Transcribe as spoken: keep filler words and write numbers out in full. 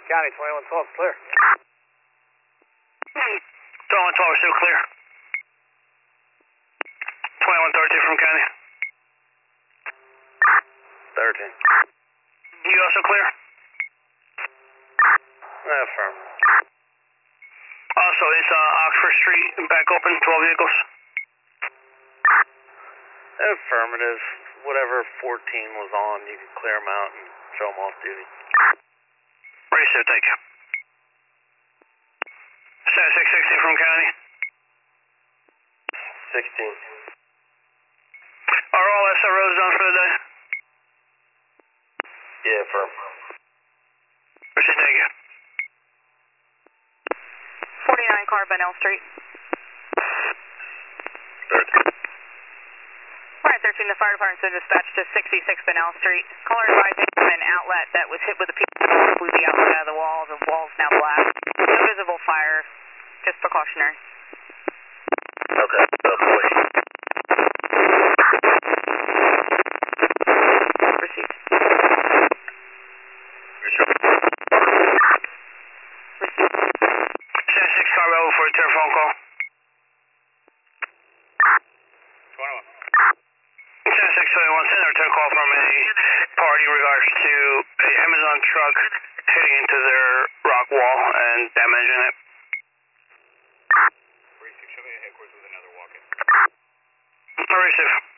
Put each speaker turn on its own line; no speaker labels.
County, twenty-one twelve, clear.
twenty-one twelve, still clear. twenty-one thirteen from County.
thirteen.
You also clear?
Affirm.
Also, is uh, Oxford Street back open, twelve vehicles?
Affirmative. Whatever fourteen was on, you can clear them out and show them off duty.
Ready, sir, thank you. seventy-six sixty from County.
sixteen.
Are all S R Os done for the day?
Yeah, affirm.
Appreciate it, thank you.
forty-nine car, Benell Street.
thirteen.
Alright, thirteen, the fire department's been dispatched to sixty-six Benell Street. Caller advising from an outlet that was hit with a piece of blew the outside of the wall. The wall's now black. No visible fire, just precautionary.
Okay, okay.
Received.
seventy-six car level for a telephone call.
twenty-one.
seventy-six twenty-one, send a return call from a party in regards to a Amazon truck hitting into their rock wall and damaging it.
Show me a headquarters with another walk-in.
Receive.